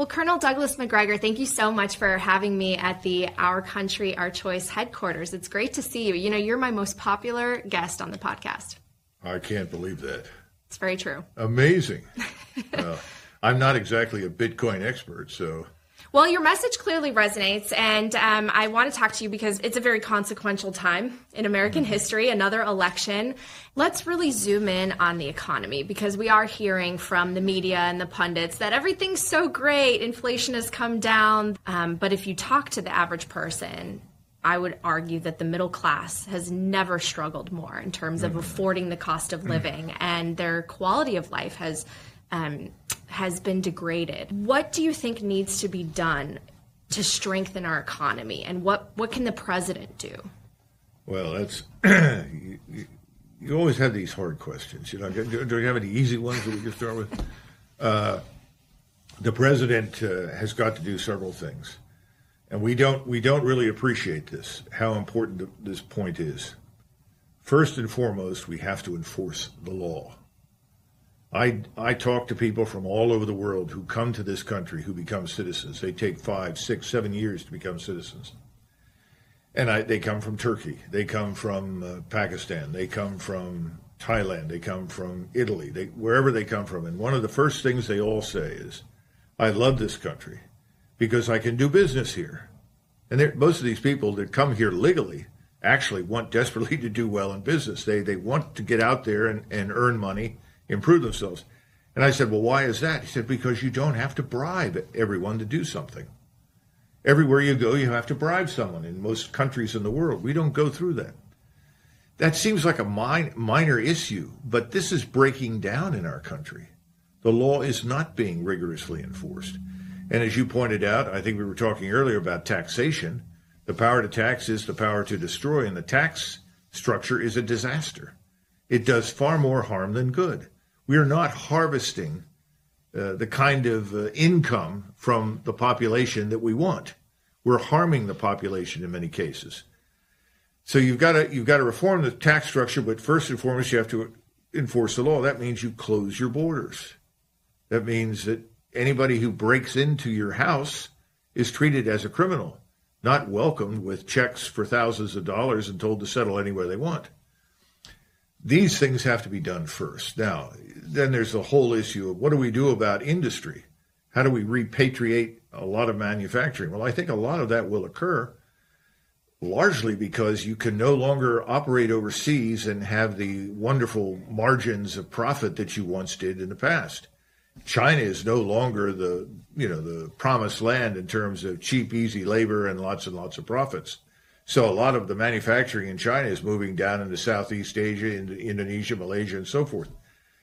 Well, Colonel Douglas Macgregor, thank you so much for having me at the Our Country, Our Choice headquarters. It's great to see you. You know, you're my most popular guest on the podcast. I can't believe that. It's very true. Amazing. I'm not exactly a Bitcoin expert, so... Well, your message clearly resonates, and I want to talk to you because it's a very consequential time in American history, another election. Let's really zoom in on the economy because we are hearing from the media and the pundits that everything's so great, inflation has come down. But if you talk to the average person, I would argue that the middle class has never struggled more in terms of affording the cost of living, and their quality of life has been degraded. What do you think needs to be done to strengthen our economy, and what can the president do? Well, that's you always have these hard questions. You know, do you have any easy ones that we can start with? The president has got to do several things, and we don't really appreciate this, how important this point is. First and foremost, we have to enforce the law. I talk to people from all over the world who come to this country, who become citizens. They take 5, 6, 7 years to become citizens. And they come from Turkey. They come from Pakistan. They come from Thailand. They come from Italy. Wherever they come from. And one of the first things they all say is, I love this country because I can do business here. And most of these people that come here legally actually want desperately to do well in business. They want to get out there and earn money, improve themselves. And I said, well, why is that? He said, because you don't have to bribe everyone to do something. Everywhere you go, you have to bribe someone in most countries in the world. We don't go through that. That seems like a minor issue, but this is breaking down in our country. The law is not being rigorously enforced. And as you pointed out, I think we were talking earlier about taxation. The power to tax is the power to destroy, and the tax structure is a disaster. It does far more harm than good. We are not harvesting the kind of income from the population that we want. We're harming the population in many cases. So you've got to reform the tax structure, but first and foremost, you have to enforce the law. That means you close your borders. That means that anybody who breaks into your house is treated as a criminal, not welcomed with checks for thousands of dollars and told to settle anywhere they want. These things have to be done first. Now, then there's the whole issue of what do we do about industry? How do we repatriate a lot of manufacturing? Well, I think a lot of that will occur largely because you can no longer operate overseas and have the wonderful margins of profit that you once did in the past. China is no longer the promised land in terms of cheap, easy labor and lots of profits. So a lot of the manufacturing in China is moving down into Southeast Asia, into Indonesia, Malaysia, and so forth.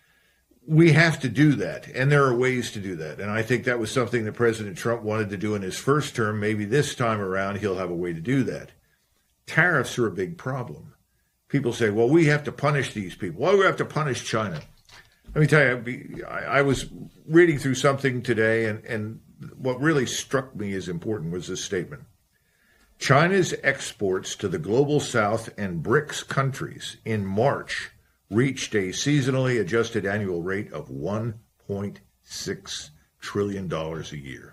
We have to do that, and there are ways to do that. And I think that was something that President Trump wanted to do in his first term. Maybe this time around he'll have a way to do that. Tariffs are a big problem. People say, well, we have to punish these people. Why do we have to punish China? Let me tell you, I was reading through something today, and what really struck me as important was this statement. China's exports to the Global South and BRICS countries in March reached a seasonally adjusted annual rate of $1.6 trillion a year.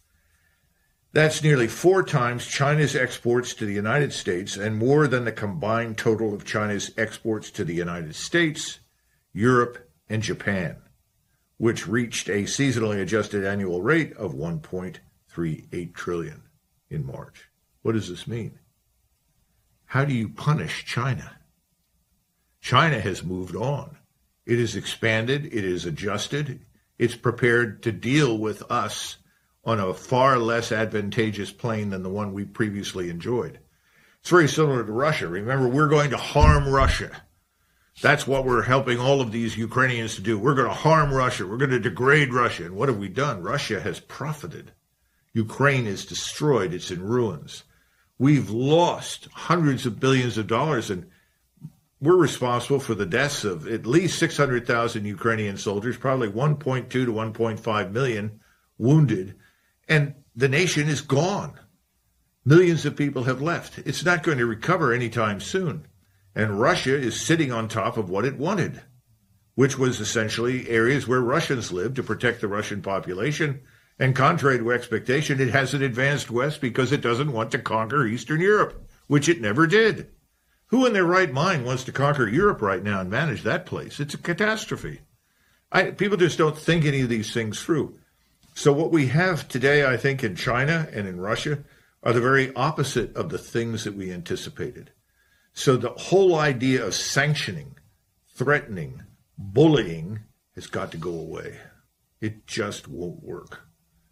That's nearly 4 times China's exports to the United States and more than the combined total of China's exports to the United States, Europe, and Japan, which reached a seasonally adjusted annual rate of $1.38 trillion in March. What does this mean? How do you punish China? China has moved on. It has expanded. It is adjusted. It's prepared to deal with us on a far less advantageous plane than the one we previously enjoyed. It's very similar to Russia. Remember, we're going to harm Russia. That's what we're helping all of these Ukrainians to do. We're going to harm Russia. We're going to degrade Russia. And what have we done? Russia has profited. Ukraine is destroyed. It's in ruins. We've lost hundreds of billions of dollars, and we're responsible for the deaths of at least 600,000 Ukrainian soldiers, probably 1.2 to 1.5 million wounded, and the nation is gone. Millions of people have left. It's not going to recover anytime soon. And Russia is sitting on top of what it wanted, which was essentially areas where Russians lived to protect the Russian population And contrary to expectation, it hasn't advanced west because it doesn't want to conquer Eastern Europe, which it never did. Who in their right mind wants to conquer Europe right now and manage that place? It's a catastrophe. People just don't think any of these things through. So what we have today, I think, in China and in Russia are the very opposite of the things that we anticipated. So the whole idea of sanctioning, threatening, bullying has got to go away. It just won't work.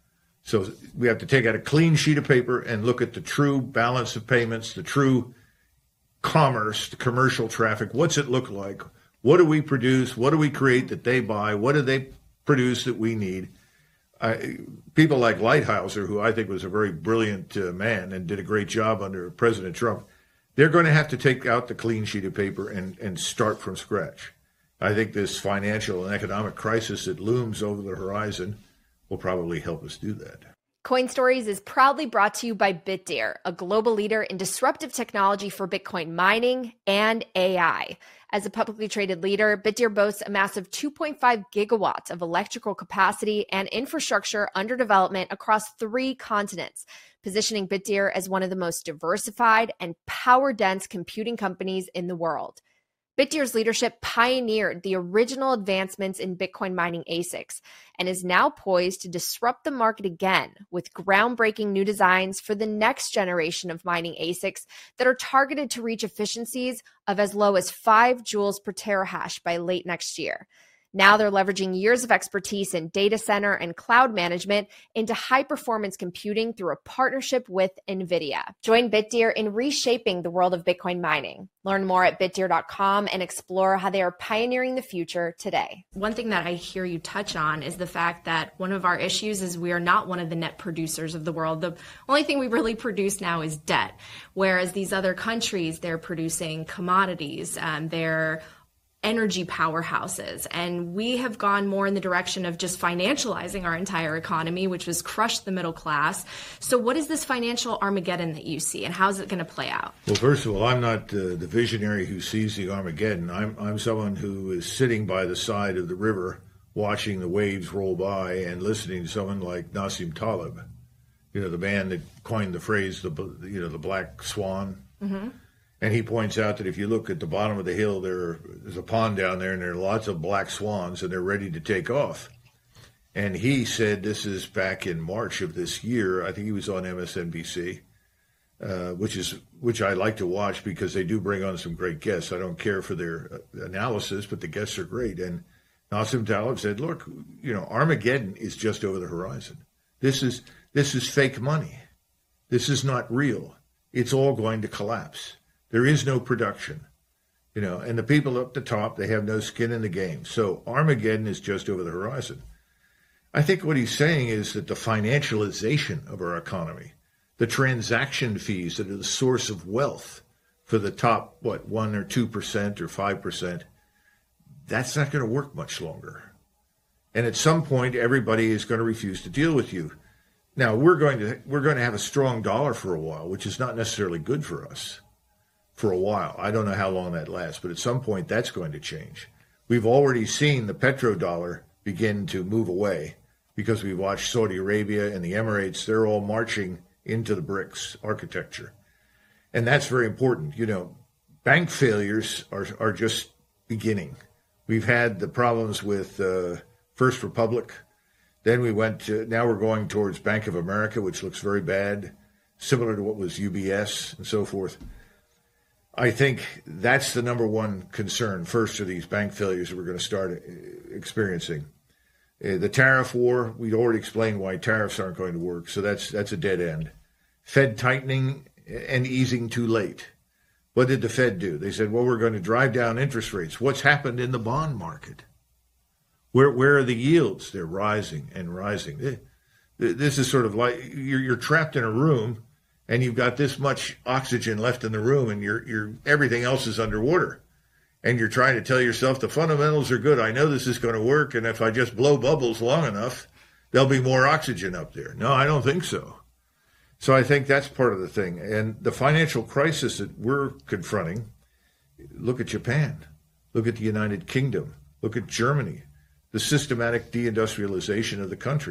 So we have to take out a clean sheet of paper and look at the true balance of payments, the true commerce, the commercial traffic. What's it look like? What do we produce? What do we create that they buy? What do they produce that we need? People like Lighthizer, who I think was a very brilliant man and did a great job under President Trump, they're going to have to take out the clean sheet of paper and start from scratch. I think this financial and economic crisis that looms over the horizon will probably help us do that. Coin Stories is proudly brought to you by Bitdeer, a global leader in disruptive technology for Bitcoin mining and AI. As a publicly traded leader, Bitdeer boasts a massive 2.5 gigawatts of electrical capacity and infrastructure under development across 3 continents, positioning Bitdeer as one of the most diversified and power-dense computing companies in the world. Bitdeer's leadership pioneered the original advancements in Bitcoin mining ASICs and is now poised to disrupt the market again with groundbreaking new designs for the next generation of mining ASICs that are targeted to reach efficiencies of as low as 5 joules per terahash by late next year. Now they're leveraging years of expertise in data center and cloud management into high-performance computing through a partnership with NVIDIA. Join Bitdeer in reshaping the world of Bitcoin mining. Learn more at bitdeer.com and explore how they are pioneering the future today. One thing that I hear you touch on is the fact that one of our issues is we are not one of the net producers of the world. The only thing we really produce now is debt, whereas these other countries, they're producing commodities, they're energy powerhouses. And we have gone more in the direction of just financializing our entire economy, which has crushed the middle class. So what is this financial Armageddon that you see, and how is it going to play out? Well, first of all, I'm not the visionary who sees the Armageddon. I'm someone who is sitting by the side of the river, watching the waves roll by and listening to someone like Nassim Taleb, the man that coined the phrase, the black swan. Mm-hmm. And he points out that if you look at the bottom of the hill, there's a pond down there, and there are lots of black swans, and they're ready to take off. And he said, this is back in March of this year, I think he was on MSNBC, which I like to watch because they do bring on some great guests. I don't care for their analysis, but the guests are great. And Nassim Taleb said, look, Armageddon is just over the horizon. This is fake money. This is not real. It's all going to collapse. There is no production, and the people up the top, they have no skin in the game. So Armageddon is just over the horizon. I think what he's saying is that the financialization of our economy, the transaction fees that are the source of wealth for the top, 1 or 2% or 5%, that's not going to work much longer. And at some point, everybody is going to refuse to deal with you. Now, we're going to have a strong dollar for a while, which is not necessarily good for us. For a while. I don't know how long that lasts, but at some point that's going to change. We've already seen the petrodollar begin to move away because we watched Saudi Arabia and the Emirates. They're all marching into the BRICS architecture. And that's very important. Bank failures are just beginning. We've had the problems with First Republic. Then now we're going towards Bank of America, which looks very bad, similar to what was UBS and so forth. I think that's the number one concern. First are these bank failures that we're going to start experiencing. The tariff war, we'd already explained why tariffs aren't going to work, so that's a dead end. Fed tightening and easing too late. What did the Fed do? They said, well, we're going to drive down interest rates. What's happened in the bond market? Where are the yields? They're rising and rising. This is sort of like you're trapped in a room, and you've got this much oxygen left in the room, and you're everything else is underwater. And you're trying to tell yourself the fundamentals are good. I know this is going to work, and if I just blow bubbles long enough, there'll be more oxygen up there. No, I don't think so. So I think that's part of the thing. And the financial crisis that we're confronting, look at Japan, look at the United Kingdom, look at Germany, the systematic deindustrialization of the country.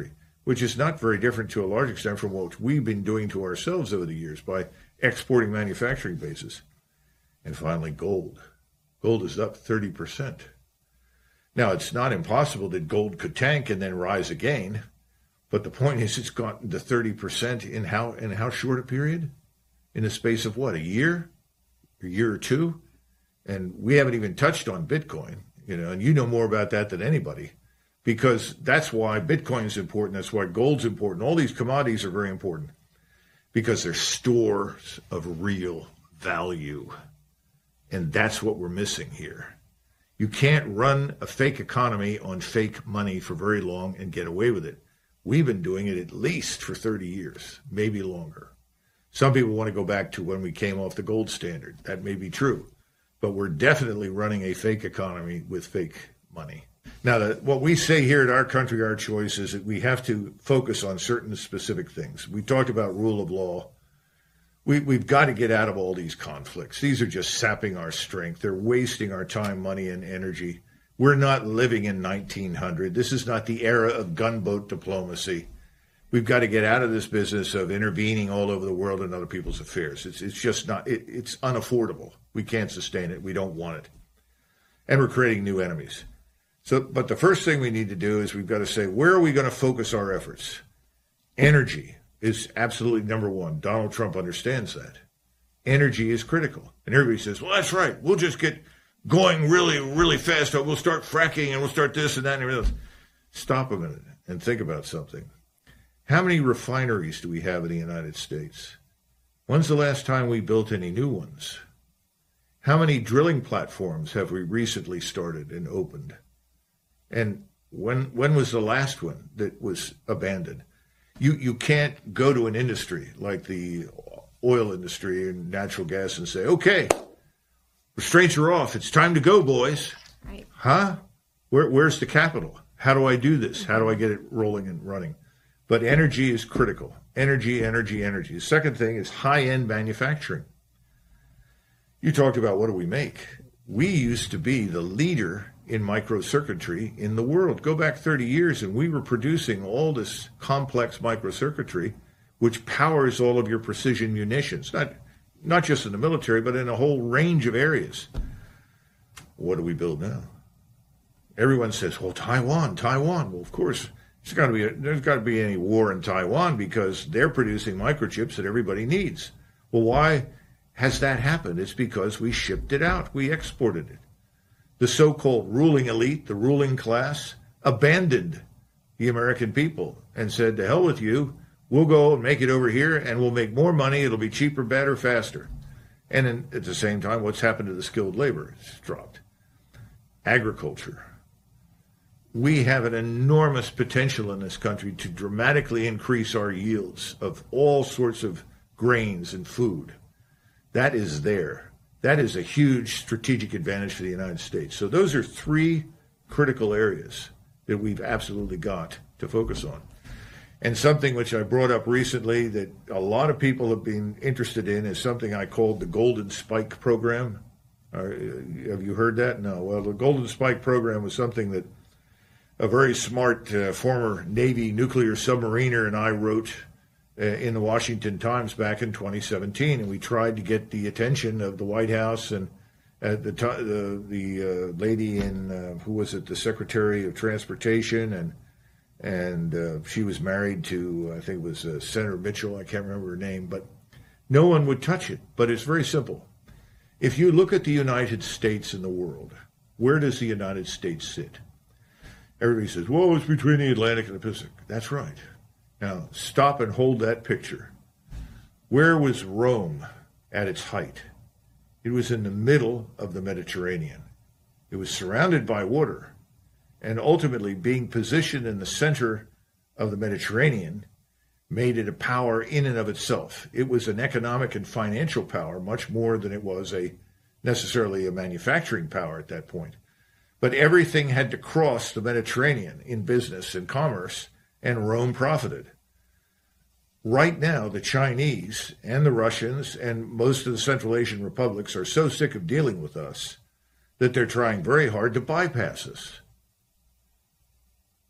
which is not very different to a large extent from what we've been doing to ourselves over the years by exporting manufacturing bases. And finally, gold. Gold is up 30%. Now, it's not impossible that gold could tank and then rise again, but the point is it's gotten to 30% in how short a period? In the space of what, a year or two? And we haven't even touched on Bitcoin, and you know more about that than anybody, because that's why Bitcoin is important. That's why gold's important. All these commodities are very important because they're stores of real value. And that's what we're missing here. You can't run a fake economy on fake money for very long and get away with it. We've been doing it at least for 30 years, maybe longer. Some people want to go back to when we came off the gold standard. That may be true. But we're definitely running a fake economy with fake money. Now, what we say here at Our Country, Our Choice is that we have to focus on certain specific things. We talked about rule of law. We've got to get out of all these conflicts. These are just sapping our strength. They're wasting our time, money, and energy. We're not living in 1900. This is not the era of gunboat diplomacy. We've got to get out of this business of intervening all over the world in other people's affairs. It's just not, it's unaffordable. We can't sustain it. We don't want it. And we're creating new enemies. But the first thing we need to do is we've got to say, where are we going to focus our efforts? Energy is absolutely number one. Donald Trump understands that. Energy is critical. And everybody says, well, that's right. We'll just get going really, really fast. We'll start fracking and we'll start this and that and everything else. Stop a minute and think about something. How many refineries do we have in the United States? When's the last time we built any new ones? How many drilling platforms have we recently started and opened? And when was the last one that was abandoned? You can't go to an industry like the oil industry and natural gas and say, okay, restraints are off. It's time to go, boys. Right. Huh? Where's the capital? How do I do this? How do I get it rolling and running? But energy is critical. Energy, energy, energy. The second thing is high-end manufacturing. You talked about what do we make? We used to be the leader in microcircuitry in the world. Go back 30 years and we were producing all this complex microcircuitry which powers all of your precision munitions, not just in the military, but in a whole range of areas. What do we build now? Everyone says, well, Taiwan. Well, of course, there's got to be any war in Taiwan because they're producing microchips that everybody needs. Well, why has that happened? It's because we shipped it out. We exported it. The so-called ruling elite, the ruling class, abandoned the American people and said, to hell with you. We'll go and make it over here and we'll make more money. It'll be cheaper, better, faster. And then at the same time, what's happened to the skilled labor? It's dropped. Agriculture. We have an enormous potential in this country to dramatically increase our yields of all sorts of grains and food. That is there. That is a huge strategic advantage for the United States. So those are three critical areas that we've absolutely got to focus on. And something which I brought up recently that a lot of people have been interested in is something I called the Golden Spike Program. Have you heard that? No. Well, the Golden Spike Program was something that a very smart former Navy nuclear submariner and I wrote in the Washington Times back in 2017, and we tried to get the attention of the White House and the lady in who was it, the Secretary of Transportation, and she was married to, I think it was Senator Mitchell. I can't remember her name, but no one would touch it. But it's very simple. If you look at the United States in the world, where does the United States sit? Everybody says, well, it's between the Atlantic and the Pacific. That's right. Now, stop and hold that picture. Where was Rome at its height? It was in the middle of the Mediterranean. It was surrounded by water, and ultimately being positioned in the center of the Mediterranean made it a power in and of itself. It was an economic and financial power much more than it was necessarily a manufacturing power at that point. But everything had to cross the Mediterranean in business and commerce, and Rome profited. Right now, the Chinese and the Russians and most of the Central Asian republics are so sick of dealing with us that they're trying very hard to bypass us.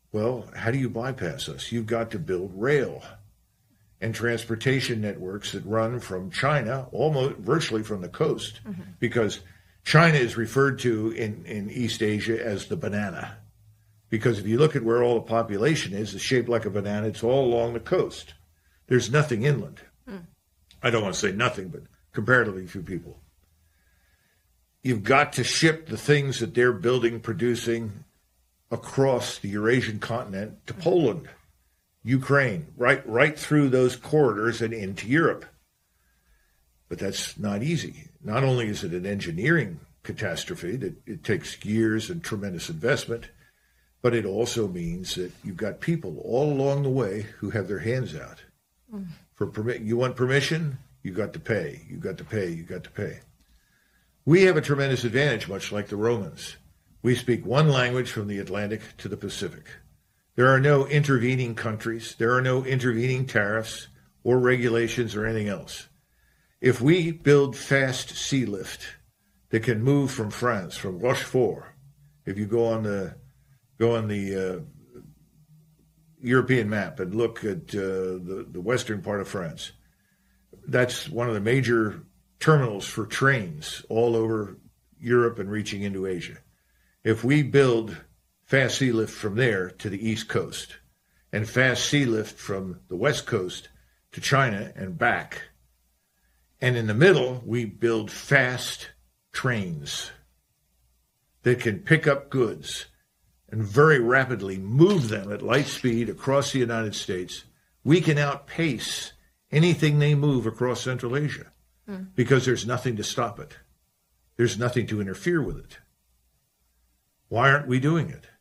Well, how do you bypass us? You've got to build rail and transportation networks that run from China, almost virtually from the coast, because China is referred to in East Asia as the banana. Because if you look at where all the population is, it's shaped like a banana. It's all along the coast. There's nothing inland. I don't want to say nothing, but comparatively few people. You've got to ship the things that they're building, producing across the Eurasian continent to Poland, Ukraine, right through those corridors and into Europe. But that's not easy. Not only is it an engineering catastrophe that it takes years and tremendous investment, but it also means that you've got people all along the way who have their hands out. You want permission? You've got to pay. You've got to pay. You've got to pay. We have a tremendous advantage, much like the Romans. We speak one language from the Atlantic to the Pacific. There are no intervening countries. There are no intervening tariffs or regulations or anything else. If we build fast sea lift that can move from France, from Rochefort, if you go on the European map and look at the western part of France, that's one of the major terminals for trains all over Europe and reaching into Asia. If we build fast sea lift from there to the East Coast and fast sea lift from the West Coast to China and back, and in the middle we build fast trains that can pick up goods and very rapidly move them at light speed across the United States, we can outpace anything they move across Central Asia because there's nothing to stop it. There's nothing to interfere with it. Why aren't we doing it?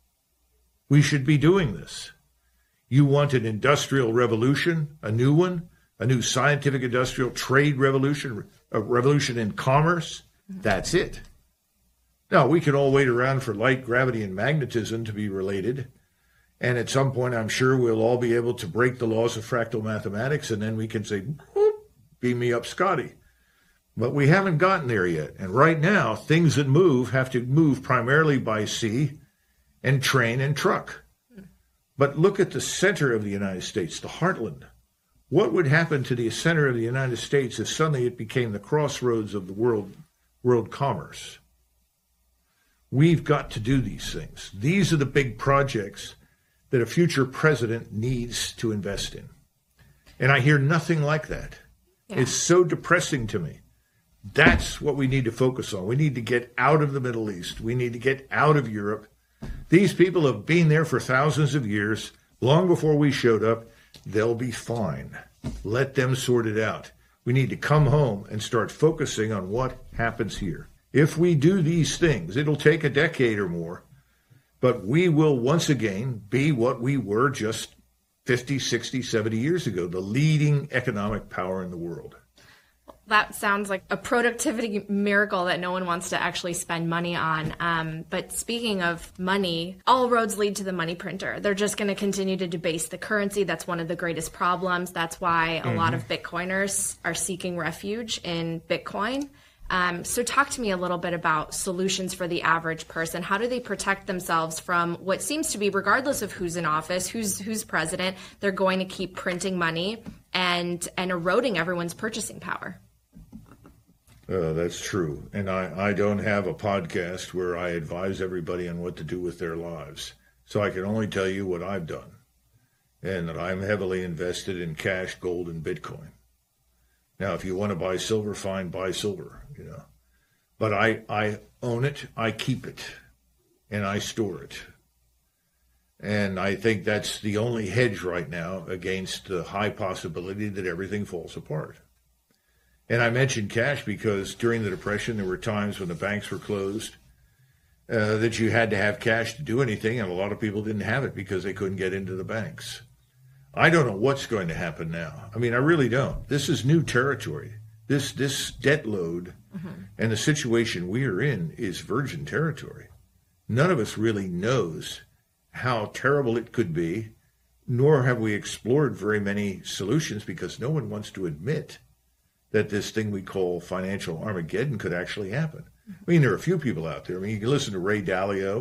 We should be doing this. You want an industrial revolution, a new one, a new scientific industrial trade revolution, a revolution in commerce? That's it. Now, we can all wait around for light, gravity, and magnetism to be related. And at some point, I'm sure we'll all be able to break the laws of fractal mathematics, and then we can say, beam me up, Scotty. But we haven't gotten there yet. And right now, things that move have to move primarily by sea and train and truck. But look at the center of the United States, the heartland. What would happen to the center of the United States if suddenly it became the crossroads of the world commerce? We've got to do these things. These are the big projects that a future president needs to invest in. And I hear nothing like that. Yeah. It's so depressing to me. That's what we need to focus on. We need to get out of the Middle East. We need to get out of Europe. These people have been there for thousands of years, long before we showed up. They'll be fine. Let them sort it out. We need to come home and start focusing on what happens here. If we do these things, it'll take a decade or more, but we will once again be what we were just 50, 60, 70 years ago, the leading economic power in the world. That sounds like a productivity miracle that no one wants to actually spend money on. But speaking of money, all roads lead to the money printer. They're just going to continue to debase the currency. That's one of the greatest problems. That's why a lot of Bitcoiners are seeking refuge in Bitcoin. So talk to me a little bit about solutions for the average person. How do they protect themselves from what seems to be, regardless of who's in office, who's president, they're going to keep printing money and eroding everyone's purchasing power? That's true. And I don't have a podcast where I advise everybody on what to do with their lives. So I can only tell you what I've done, and that I'm heavily invested in cash, gold, and Bitcoin. Now, if you want to buy silver, fine, buy silver, But I own it, I keep it, and I store it. And I think that's the only hedge right now against the high possibility that everything falls apart. And I mentioned cash because during the Depression, there were times when the banks were closed that you had to have cash to do anything, and a lot of people didn't have it because they couldn't get into the banks. I don't know what's going to happen now. I mean, I really don't. This is new territory. This debt load and the situation we are in is virgin territory. None of us really knows how terrible it could be, nor have we explored very many solutions because no one wants to admit that this thing we call financial Armageddon could actually happen. I mean, there are a few people out there. I mean, you can listen to Ray Dalio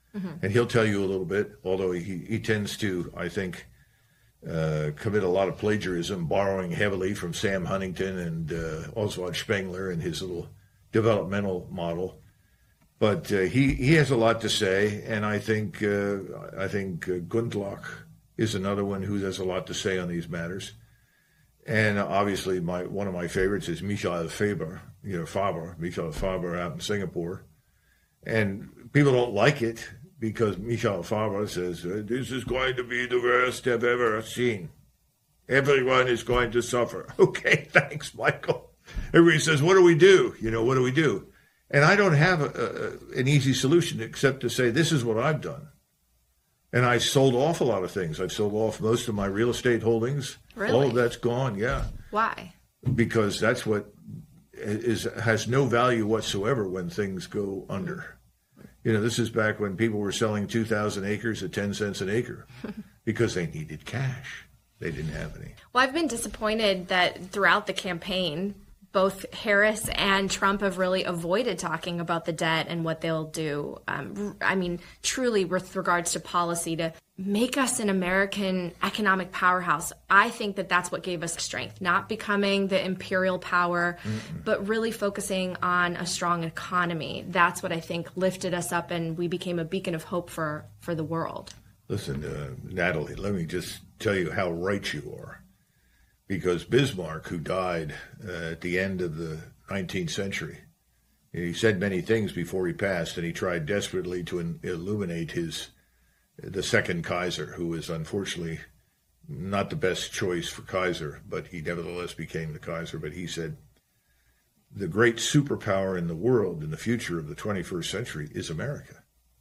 And he'll tell you a little bit, although he tends to, I think, commit a lot of plagiarism, borrowing heavily from Sam Huntington and Oswald Spengler and his little developmental model. But he has a lot to say, and I think Gundlach is another one who has a lot to say on these matters. And obviously, one of my favorites is Michael Faber, Michael Faber out in Singapore. And people don't like it because Michael Faber says, this is going to be the worst I've ever seen. Everyone is going to suffer. Okay, thanks, Michael. Everybody says, what do we do? What do we do? And I don't have an easy solution except to say, this is what I've done. And I sold off a lot of things. I've sold off most of my real estate holdings. Really? All of that's gone, yeah. Why? Because that's what has no value whatsoever when things go under. This is back when people were selling 2,000 acres at 10 cents an acre because they needed cash. They didn't have any. Well, I've been disappointed that throughout the campaign, both Harris and Trump have really avoided talking about the debt and what they'll do. Truly with regards to policy to make us an American economic powerhouse. I think that that's what gave us strength, not becoming the imperial power, but really focusing on a strong economy. That's what I think lifted us up, and we became a beacon of hope for the world. Listen, Natalie, let me just tell you how right you are. Because Bismarck, who died at the end of the 19th century, he said many things before he passed, and he tried desperately to illuminate the second Kaiser, who was unfortunately not the best choice for Kaiser, but he nevertheless became the Kaiser. But he said, the great superpower in the world in the future of the 21st century is America.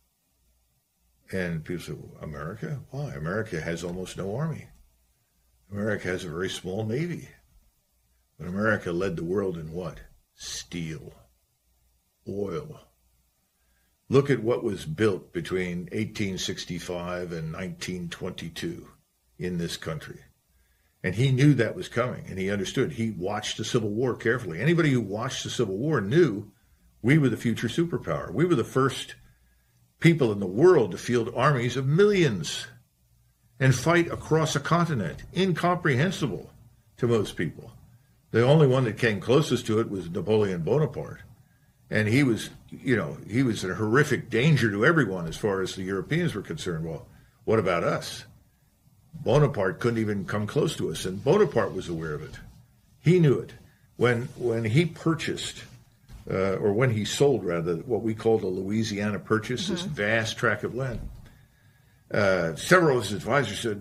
And people say, America? Why? America has almost no army. America has a very small navy. But America led the world in what? Steel, oil. Look at what was built between 1865 and 1922 in this country. And he knew that was coming, and he understood. He watched the Civil War carefully. Anybody who watched the Civil War knew we were the future superpower. We were the first people in the world to field armies of millions and fight across a continent, incomprehensible to most people. The only one that came closest to it was Napoleon Bonaparte. And he was a horrific danger to everyone as far as the Europeans were concerned. Well, what about us? Bonaparte couldn't even come close to us, and Bonaparte was aware of it. He knew it. When he purchased, or when he sold, rather, what we call the Louisiana Purchase, this vast tract of land, several of his advisors said,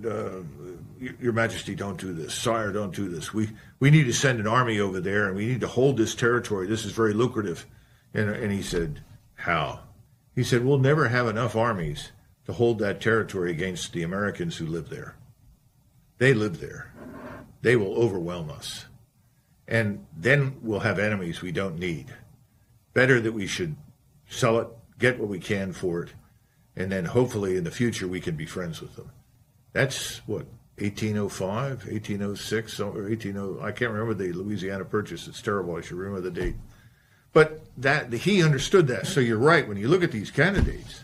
Your Majesty, don't do this. Sire, don't do this. We need to send an army over there, and we need to hold this territory. This is very lucrative. And he said, how? He said, we'll never have enough armies to hold that territory against the Americans who live there. They live there. They will overwhelm us. And then we'll have enemies we don't need. Better that we should sell it, get what we can for it, and then hopefully in the future we can be friends with them. That's what, 1805, 1806, or 1800, I can't remember the Louisiana Purchase. It's terrible. I should remember the date. But he understood that. So you're right. When you look at these candidates,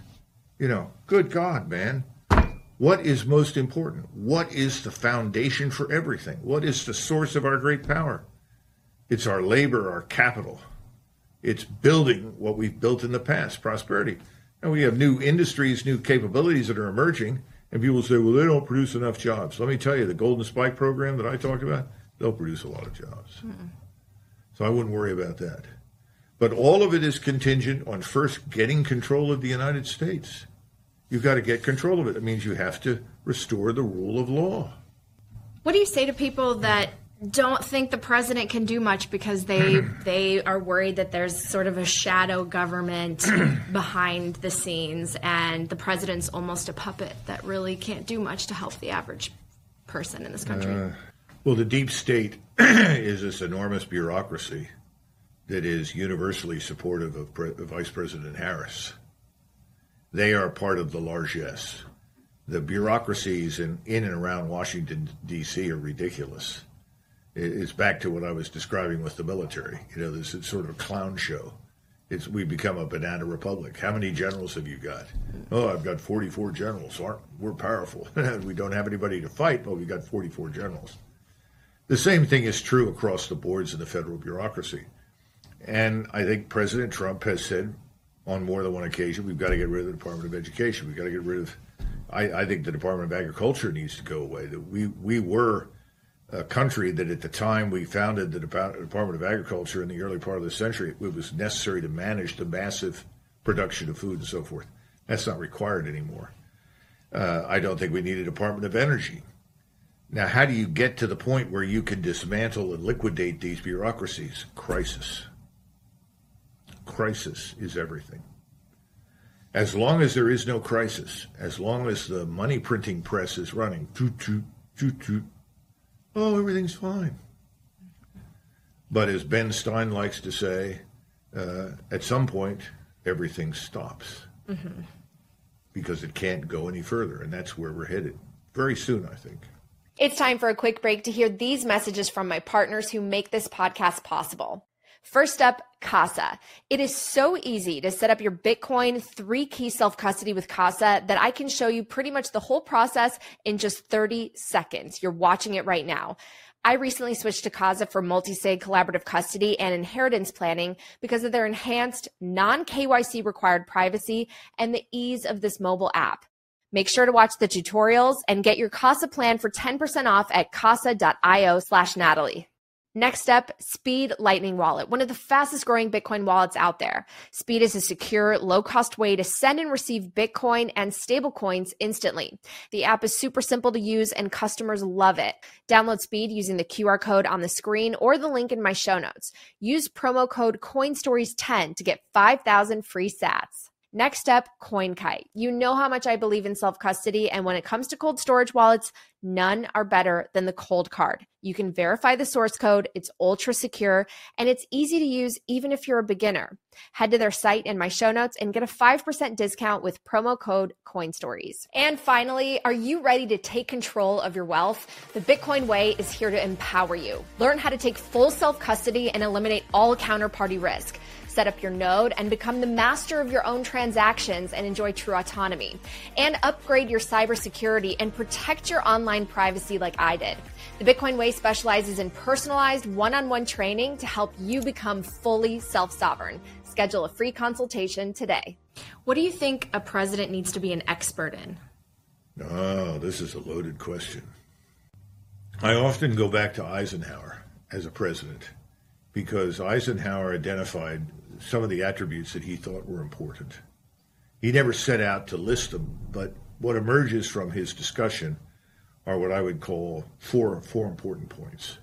good God, man, what is most important? What is the foundation for everything? What is the source of our great power? It's our labor, our capital. It's building what we've built in the past, prosperity. And we have new industries, new capabilities that are emerging. And people say, well, they don't produce enough jobs. Let me tell you, the Golden Spike program that I talked about, they'll produce a lot of jobs. So I wouldn't worry about that. But all of it is contingent on first getting control of the United States. You've got to get control of it. It means you have to restore the rule of law. What do you say to people that don't think the president can do much because they are worried that there's sort of a shadow government behind the scenes and the president's almost a puppet that really can't do much to help the average person in this country? Well, the deep state is this enormous bureaucracy that is universally supportive of Vice President Harris. They are part of the largesse. The bureaucracies in and around Washington, D.C. are ridiculous. It's back to what I was describing with the military. This is sort of a clown show. We become a banana republic. How many generals have you got? Oh, I've got 44 generals. We're powerful. We don't have anybody to fight, but we've got 44 generals. The same thing is true across the boards in the federal bureaucracy. And I think President Trump has said on more than one occasion, we've got to get rid of the Department of Education. We've got to get rid of, I think the Department of Agriculture needs to go away. That we were a country that at the time we founded the Department of Agriculture in the early part of the century, it was necessary to manage the massive production of food and so forth. That's not required anymore. I don't think we need a Department of Energy. Now, how do you get to the point where you can dismantle and liquidate these bureaucracies? Crisis. Crisis is everything. As long as there is no crisis, as long as the money printing press is running, oh, everything's fine. But as Ben Stein likes to say, at some point, everything stops. Mm-hmm. Because it can't go any further, and that's where we're headed. Very soon, I think. It's time for a quick break to hear these messages from my partners who make this podcast possible. First up, Casa. It is so easy to set up your Bitcoin 3-key self-custody with Casa that I can show you pretty much the whole process in just 30 seconds. You're watching it right now. I recently switched to Casa for multi-sig collaborative custody and inheritance planning because of their enhanced non-KYC required privacy and the ease of this mobile app. Make sure to watch the tutorials and get your Casa plan for 10% off at casa.io/Natalie. Next up, Speed Lightning Wallet, one of the fastest growing Bitcoin wallets out there. Speed is a secure, low-cost way to send and receive Bitcoin and stablecoins instantly. The app is super simple to use and customers love it. Download Speed using the QR code on the screen or the link in my show notes. Use promo code CoinStories10 to get 5,000 free sats. Next up, CoinKite. You know how much I believe in self-custody, and when it comes to cold storage wallets, none are better than the Cold Card. You can verify the source code, it's ultra secure, and it's easy to use even if you're a beginner. Head to their site in my show notes and get a 5% discount with promo code CoinStories. And finally, are you ready to take control of your wealth? The Bitcoin Way is here to empower you. Learn how to take full self-custody and eliminate all counterparty risk. Set up your node and become the master of your own transactions and enjoy true autonomy. And upgrade your cybersecurity and protect your online privacy like I did. The Bitcoin Way specializes in personalized one-on-one training to help you become fully self-sovereign. Schedule a free consultation today. What do you think a president needs to be an expert in? Oh, this is a loaded question. I often go back to Eisenhower as a president because Eisenhower identified some of the attributes that he thought were important. He never set out to list them, but what emerges from his discussion are what I would call four important points.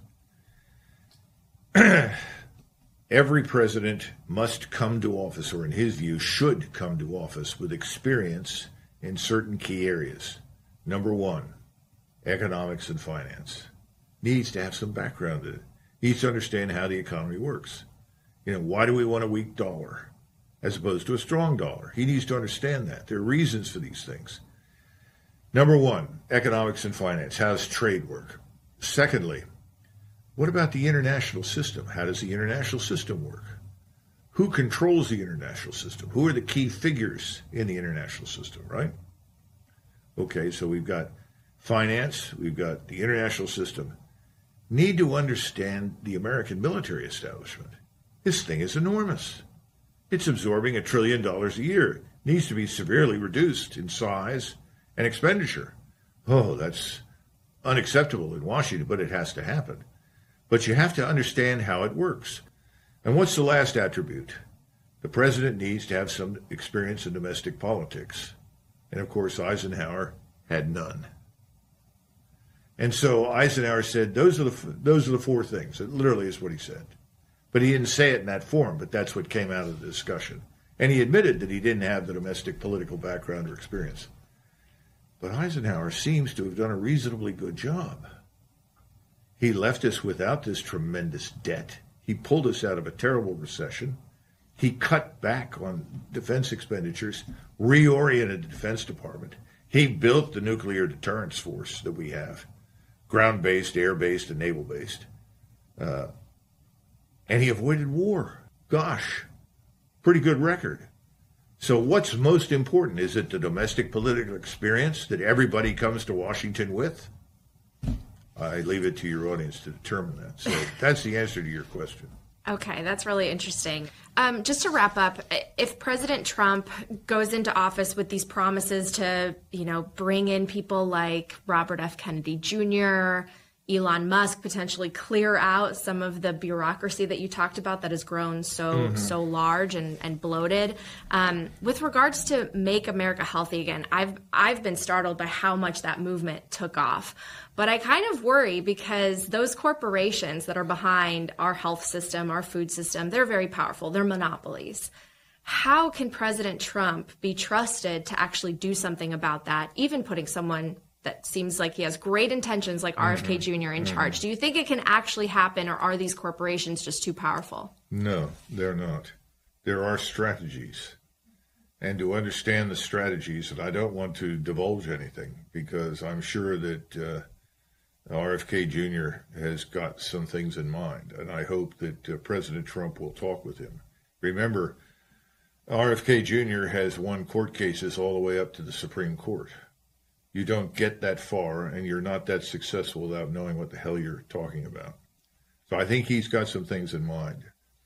Every president must come to office, or in his view, should come to office with experience in certain key areas. Number one, economics and finance. Needs to have some background in it. Needs to understand how the economy works. Why do we want a weak dollar as opposed to a strong dollar? He needs to understand that. There are reasons for these things. Number one, economics and finance. How does trade work? Secondly, what about the international system? How does the international system work? Who controls the international system? Who are the key figures in the international system, right? Okay, so we've got finance, we've got the international system. Need to understand the American military establishment. This thing is enormous. It's absorbing $1 trillion a year. Needs to be severely reduced in size and expenditure. Oh, that's unacceptable in Washington, but it has to happen. But you have to understand how it works. And what's the last attribute? The president needs to have some experience in domestic politics. And of course, Eisenhower had none. And so Eisenhower said, those are the four things. It literally is what he said. But he didn't say it in that form, but that's what came out of the discussion. And he admitted that he didn't have the domestic political background or experience. But Eisenhower seems to have done a reasonably good job. He left us without this tremendous debt. He pulled us out of a terrible recession. He cut back on defense expenditures, reoriented the Defense Department. He built the nuclear deterrence force that we have, ground-based, air-based, and naval-based. And he avoided war. Gosh, pretty good record. So what's most important? Is it the domestic political experience that everybody comes to Washington with? I leave it to your audience to determine that. So that's the answer to your question. Okay, that's really interesting. Just to wrap up, if President Trump goes into office with these promises to, bring in people like Robert F. Kennedy Jr., Elon Musk, potentially clear out some of the bureaucracy that you talked about that has grown so large and bloated. With regards to Make America Healthy Again, I've been startled by how much that movement took off. But I kind of worry because those corporations that are behind our health system, our food system, they're very powerful. They're monopolies. How can President Trump be trusted to actually do something about that, even putting someone that seems like he has great intentions like RFK Jr. in charge? Do you think it can actually happen, or are these corporations just too powerful? No, they're not. There are strategies. And to understand the strategies, and I don't want to divulge anything because I'm sure that RFK Jr. has got some things in mind, and I hope that President Trump will talk with him. Remember, RFK Jr. has won court cases all the way up to the Supreme Court. You don't get that far, and you're not that successful without knowing what the hell you're talking about. So I think he's got some things in mind.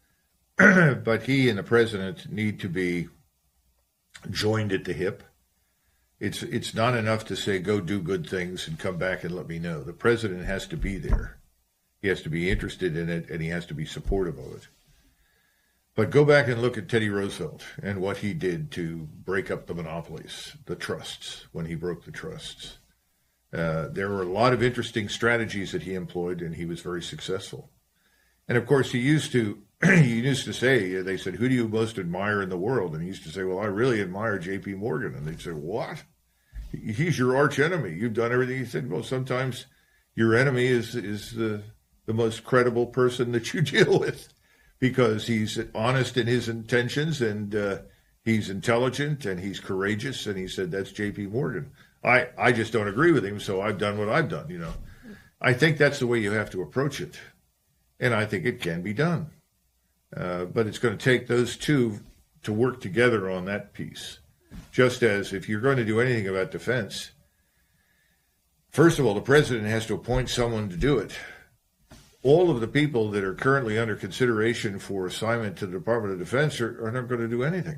But he and the president need to be joined at the hip. It's not enough to say, go do good things and come back and let me know. The president has to be there. He has to be interested in it, and he has to be supportive of it. But go back and look at Teddy Roosevelt and what he did to break up the monopolies, the trusts, when he broke the trusts. There were a lot of interesting strategies that he employed, and he was very successful. And of course, he used to say, they said, who do you most admire in the world? And he used to say, well, I really admire J.P. Morgan. And they'd say, what? He's your arch enemy. You've done everything. He said, well, sometimes your enemy is the most credible person that you deal with, because he's honest in his intentions, and he's intelligent, and he's courageous. And he said, that's J.P. Morgan. I just don't agree with him, so I've done what I've done, I think that's the way you have to approach it. And I think it can be done. But it's going to take those two to work together on that piece. Just as if you're going to do anything about defense, first of all, the president has to appoint someone to do it. All of the people that are currently under consideration for assignment to the Department of Defense are not going to do anything.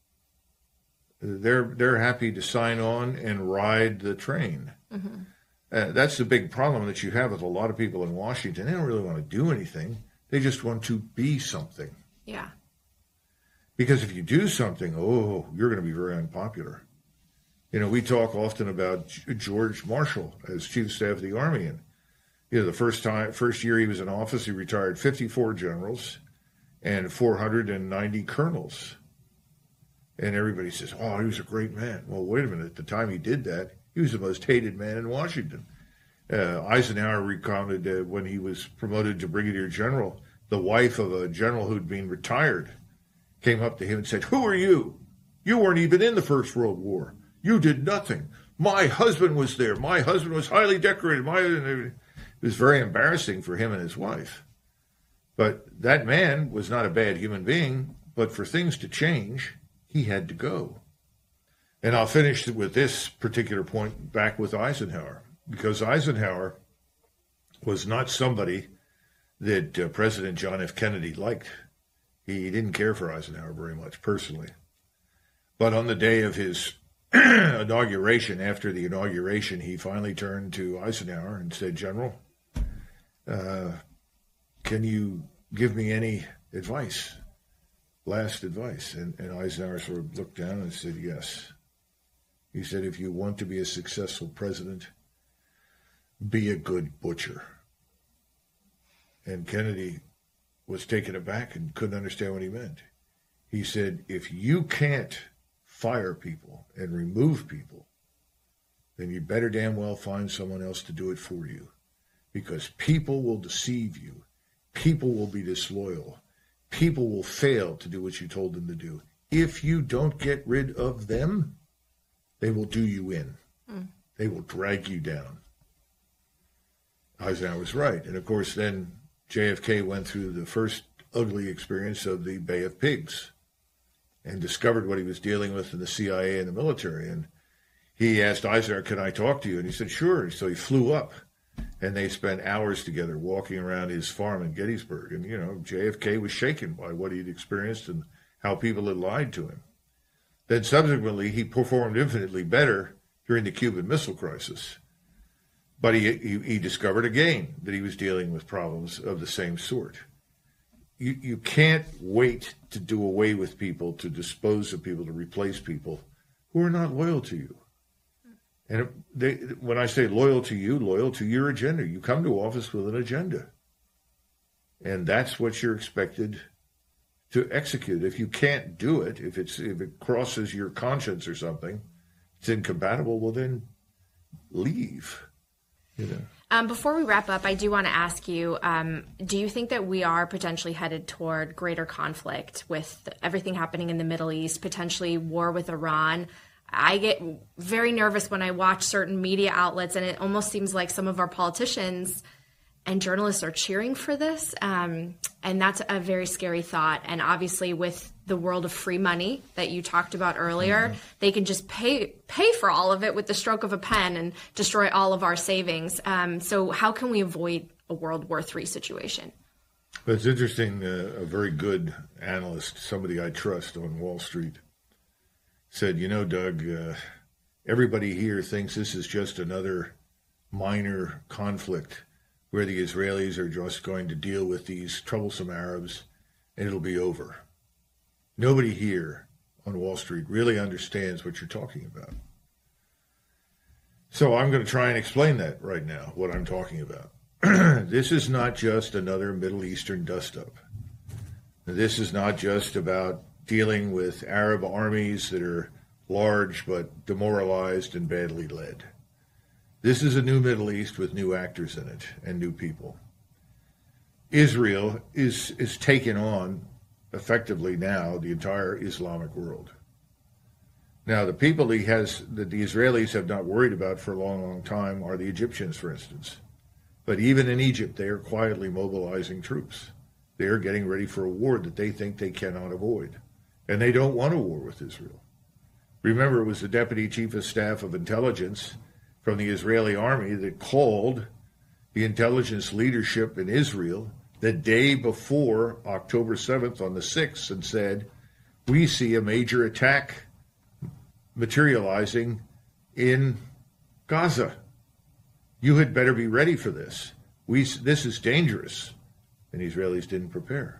They're happy to sign on and ride the train. Mm-hmm. That's the big problem that you have with a lot of people in Washington. They don't really want to do anything. They just want to be something. Yeah. Because if you do something, you're going to be very unpopular. We talk often about George Marshall as Chief of Staff of the Army. And, the first year he was in office, he retired 54 generals and 490 colonels. And everybody says, he was a great man. Well, wait a minute. At the time he did that, he was the most hated man in Washington. Eisenhower recounted when he was promoted to brigadier general, the wife of a general who'd been retired came up to him and said, who are you? You weren't even in the First World War. You did nothing. My husband was there. My husband was highly decorated. It was very embarrassing for him and his wife. But that man was not a bad human being, but for things to change, he had to go. And I'll finish with this particular point back with Eisenhower, because Eisenhower was not somebody that President John F. Kennedy liked. He didn't care for Eisenhower very much personally. But on the day of his inauguration, after the inauguration, he finally turned to Eisenhower and said, General, can you give me any advice, last advice? And Eisenhower sort of looked down and said, yes. He said, if you want to be a successful president, be a good butcher. And Kennedy was taken aback and couldn't understand what he meant. He said, if you can't fire people and remove people, then you better damn well find someone else to do it for you. Because people will deceive you. People will be disloyal. People will fail to do what you told them to do. If you don't get rid of them, they will do you in. They will drag you down. Eisenhower was right. And of course, then JFK went through the first ugly experience of the Bay of Pigs. and discovered what he was dealing with in the CIA and the military. And he asked Eisenhower, "Can I talk to you?" And he said, "Sure." So he flew up, and they spent hours together walking around his farm in Gettysburg. And, JFK was shaken by what he'd experienced and how people had lied to him. Then subsequently, he performed infinitely better during the Cuban Missile Crisis. But he discovered again that he was dealing with problems of the same sort. You can't wait to do away with people, to dispose of people, to replace people who are not loyal to you. And when I say loyal to you, loyal to your agenda. You come to office with an agenda. And that's what you're expected to execute. If you can't do it, if it crosses your conscience or something, it's incompatible, well then leave. Before we wrap up, I do want to ask you, do you think that we are potentially headed toward greater conflict with everything happening in the Middle East, potentially war with Iran? I get very nervous when I watch certain media outlets, and it almost seems like some of our politicians and journalists are cheering for this. And that's a very scary thought. And obviously with the world of free money that you talked about earlier, they can just pay for all of it with the stroke of a pen and destroy all of our savings. So how can we avoid a World War III situation? Well, it's interesting. A very good analyst, somebody I trust on Wall Street, said, Doug, everybody here thinks this is just another minor conflict where the Israelis are just going to deal with these troublesome Arabs and it'll be over. Nobody here on Wall Street really understands what you're talking about. So I'm going to try and explain that right now, what I'm talking about. This is not just another Middle Eastern dust-up. This is not just about dealing with Arab armies that are large but demoralized and badly led. This is a new Middle East with new actors in it and new people. Israel is taking on, effectively now, the entire Islamic world. Now, the people that the Israelis have not worried about for a long, long time are the Egyptians, for instance. But even in Egypt, they are quietly mobilizing troops. They are getting ready for a war that they think they cannot avoid. And they don't want a war with Israel. Remember, it was the Deputy Chief of Staff of Intelligence from the Israeli army that called the intelligence leadership in Israel the day before October 7th on the 6th and said, "We see a major attack materializing in Gaza. You had better be ready for this. This is dangerous." And Israelis didn't prepare.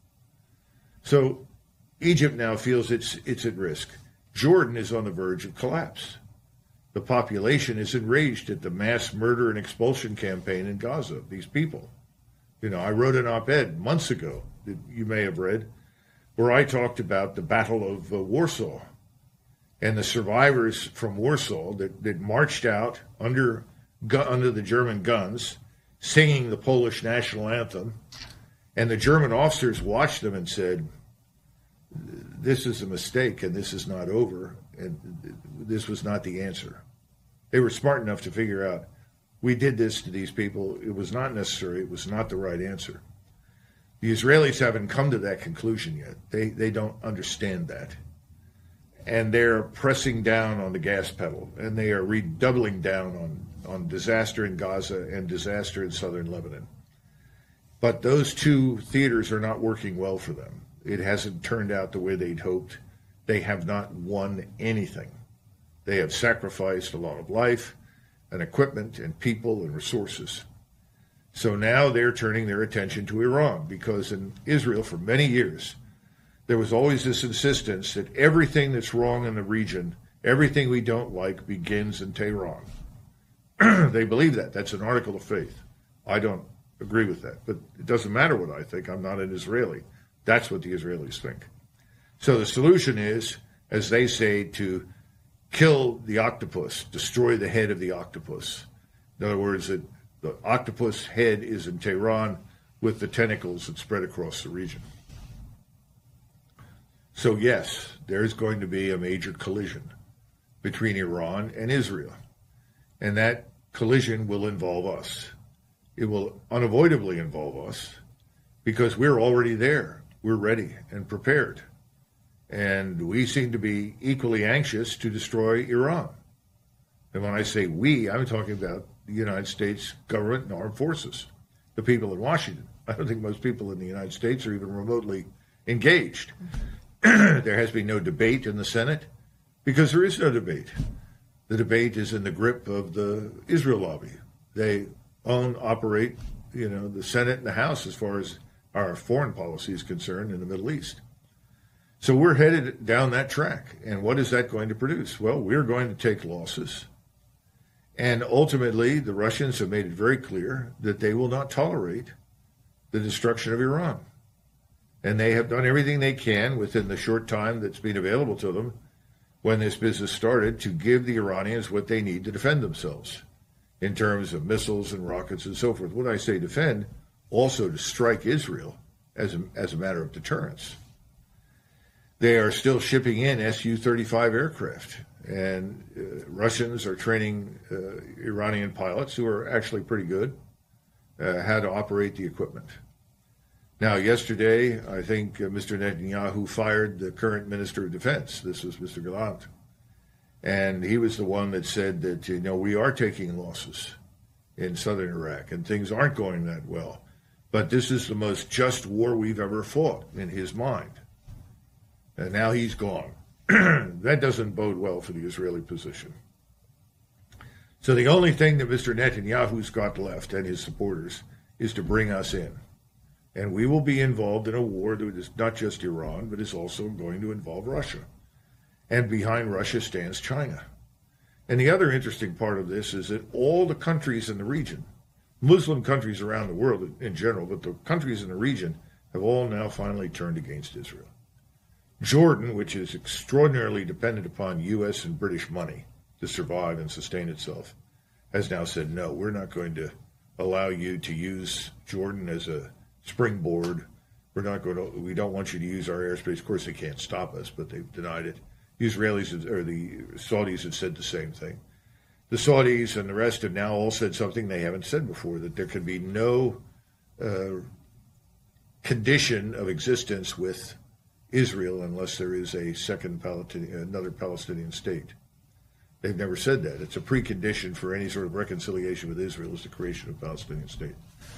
So Egypt now feels it's at risk. Jordan is on the verge of collapse. The population is enraged at the mass murder and expulsion campaign in Gaza, these people. I wrote an op-ed months ago that you may have read, where I talked about the Battle of Warsaw and the survivors from Warsaw that marched out under the German guns, singing the Polish national anthem, and the German officers watched them and said, "This is a mistake, and this is not over, and this was not the answer." They were smart enough to figure out, we did this to these people. It was not necessary. It was not the right answer. The Israelis haven't come to that conclusion yet. They don't understand that. And they're pressing down on the gas pedal, and they are redoubling down on disaster in Gaza and disaster in southern Lebanon. But those two theaters are not working well for them. It hasn't turned out the way they'd hoped. They have not won anything. They have sacrificed a lot of life and equipment and people and resources. So now they're turning their attention to Iran, because in Israel for many years, there was always this insistence that everything that's wrong in the region, everything we don't like, begins in Tehran. They believe that. That's an article of faith. I don't agree with that, but it doesn't matter what I think. I'm not an Israeli. That's what the Israelis think. So the solution is, as they say, to kill the octopus, destroy the head of the octopus. In other words, the octopus head is in Tehran with the tentacles that spread across the region. So yes, there's going to be a major collision between Iran and Israel. And that collision will involve us. It will unavoidably involve us because we're already there. We're ready and prepared. And we seem to be equally anxious to destroy Iran. And when I say we, I'm talking about the United States government and armed forces, the people in Washington. I don't think most people in the United States are even remotely engaged. There has been no debate in the Senate because there is no debate. The debate is in the grip of the Israel lobby. They operate, the Senate and the House as far as our foreign policy is concerned in the Middle East. So we're headed down that track. And what is that going to produce? Well, we're going to take losses. And ultimately, the Russians have made it very clear that they will not tolerate the destruction of Iran. And they have done everything they can within the short time that's been available to them when this business started to give the Iranians what they need to defend themselves in terms of missiles and rockets and so forth. When I say defend, also to strike Israel as a matter of deterrence. They are still shipping in Su-35 aircraft, and Russians are training Iranian pilots, who are actually pretty good, how to operate the equipment. Now, yesterday, I think Mr. Netanyahu fired the current Minister of Defense. This was Mr. Gallant. And he was the one that said that, we are taking losses in southern Iraq, and things aren't going that well. But this is the most just war we've ever fought, in his mind. And now he's gone. That doesn't bode well for the Israeli position. So the only thing that Mr. Netanyahu's got left, and his supporters, is to bring us in. And we will be involved in a war that is not just Iran, but is also going to involve Russia. And behind Russia stands China. And the other interesting part of this is that all the countries in the region, Muslim countries around the world in general, but the countries in the region have all now finally turned against Israel. Jordan, which is extraordinarily dependent upon U.S. and British money to survive and sustain itself, has now said, no, we're not going to allow you to use Jordan as a springboard. We don't want you to use our airspace. Of course, they can't stop us, but they've denied it. The Israelis, or the Saudis, have said the same thing. The Saudis and the rest have now all said something they haven't said before, that there can be no condition of existence with Israel unless there is another Palestinian state. They've never said that. It's a precondition for any sort of reconciliation with Israel is the creation of a Palestinian state.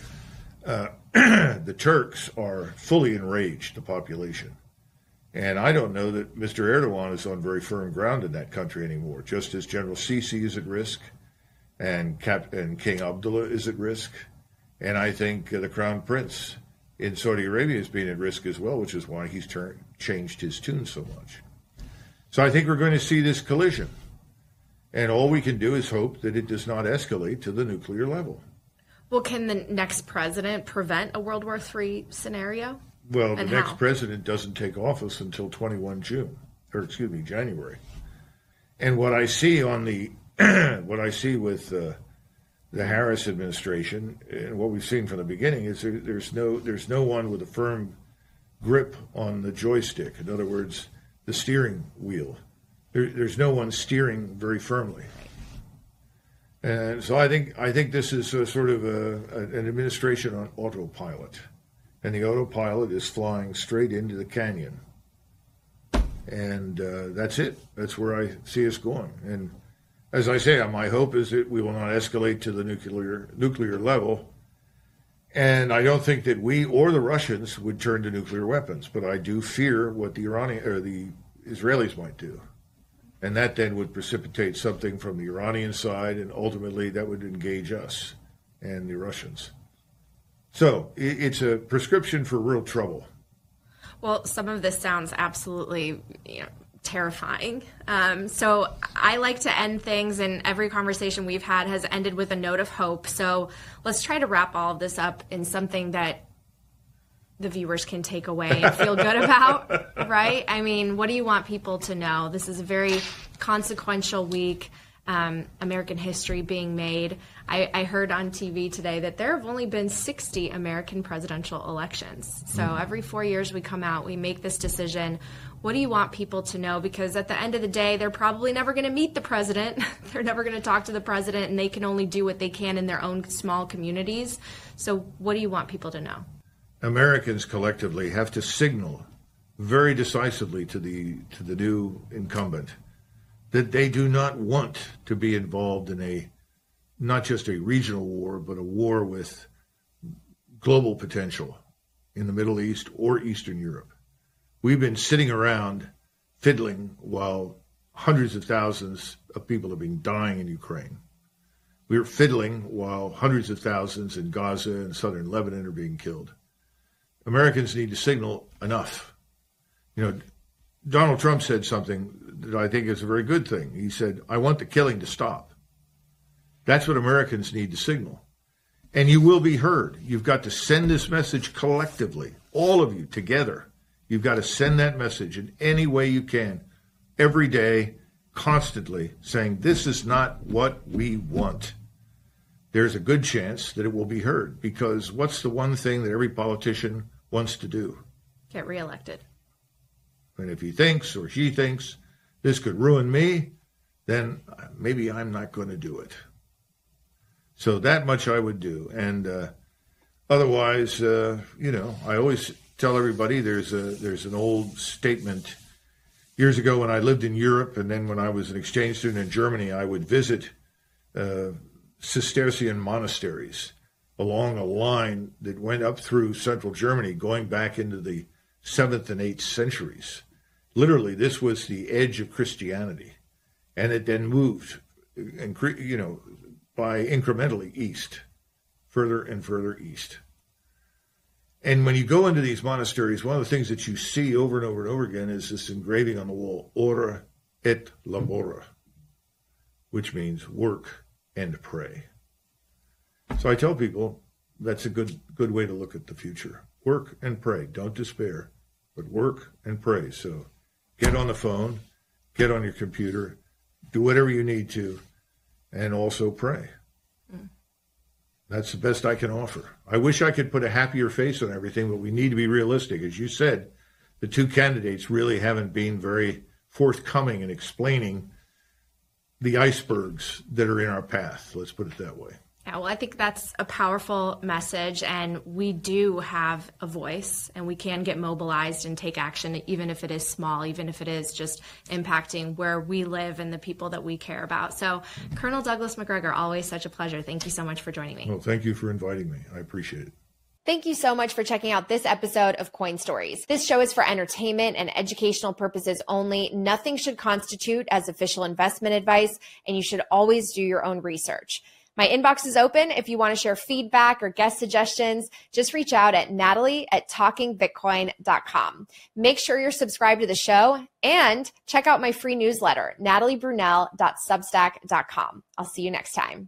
The Turks are fully enraged, the population. And I don't know that Mr. Erdogan is on very firm ground in that country anymore, just as General Sisi is at risk and King Abdullah is at risk. And I think the Crown Prince in Saudi Arabia is being at risk as well, which is why he's changed his tune so much. So I think we're going to see this collision. And all we can do is hope that it does not escalate to the nuclear level. Well, can the next president prevent a World War III scenario? Well, the next president doesn't take office until January. And what I see with the Harris administration and what we've seen from the beginning is there's no one with a firm grip on the joystick. In other words, the steering wheel. There's no one steering very firmly. And so I think this is sort of an administration on autopilot. And the autopilot is flying straight into the canyon. And that's it. That's where I see us going. And as I say, my hope is that we will not escalate to the nuclear level. And I don't think that we or the Russians would turn to nuclear weapons. But I do fear what the Israelis might do. And that then would precipitate something from the Iranian side, and ultimately that would engage us and the Russians. So it's a prescription for real trouble. Well, some of this sounds absolutely terrifying. So I like to end things, and every conversation we've had has ended with a note of hope. So let's try to wrap all of this up in something that the viewers can take away and feel good about, right? I mean, what do you want people to know? This is a very consequential week, American history being made. I heard on TV today that there have only been 60 American presidential elections. So every 4 years we come out, we make this decision. What do you want people to know? Because at the end of the day, they're probably never going to meet the president. They're never going to talk to the president, and they can only do what they can in their own small communities. So what do you want people to know? Americans collectively have to signal very decisively to the new incumbent that they do not want to be involved in not just a regional war, but a war with global potential in the Middle East or Eastern Europe. We've been sitting around fiddling while hundreds of thousands of people have been dying in Ukraine. We're fiddling while hundreds of thousands in Gaza and southern Lebanon are being killed. Americans need to signal enough. Donald Trump said something that I think is a very good thing. He said, I want the killing to stop. That's what Americans need to signal. And you will be heard. You've got to send this message collectively, all of you together. You've got to send that message in any way you can, every day, constantly, saying this is not what we want. There's a good chance that it will be heard, because what's the one thing that every politician wants to do? Get reelected. And if he thinks or she thinks this could ruin me, then maybe I'm not going to do it. So that much I would do. And otherwise, I always tell everybody there's an old statement. Years ago when I lived in Europe, and then when I was an exchange student in Germany, I would visit Cistercian monasteries along a line that went up through central Germany, going back into the 7th and 8th centuries. Literally, this was the edge of Christianity. And it then moved, by incrementally east, further and further east. And when you go into these monasteries, one of the things that you see over and over and over again is this engraving on the wall, ora et labora, which means work and pray. So I tell people that's a good way to look at the future. Work and pray. Don't despair, but work and pray. So get on the phone, get on your computer, do whatever you need to, and also pray. That's the best I can offer. I wish I could put a happier face on everything, but we need to be realistic. As you said, the two candidates really haven't been very forthcoming in explaining the icebergs that are in our path. Let's put it that way. Yeah, well, I think that's a powerful message, and we do have a voice, and we can get mobilized and take action, even if it is small, even if it is just impacting where we live and the people that we care about. So, Colonel Douglas Macgregor, always such a pleasure. Thank you so much for joining me. Well, thank you for inviting me. I appreciate it. Thank you so much for checking out this episode of Coin Stories. This show is for entertainment and educational purposes only. Nothing should constitute as official investment advice, and you should always do your own research. My inbox is open. If you want to share feedback or guest suggestions, just reach out at natalie@talkingbitcoin.com. Make sure you're subscribed to the show and check out my free newsletter, nataliebrunell.substack.com. I'll see you next time.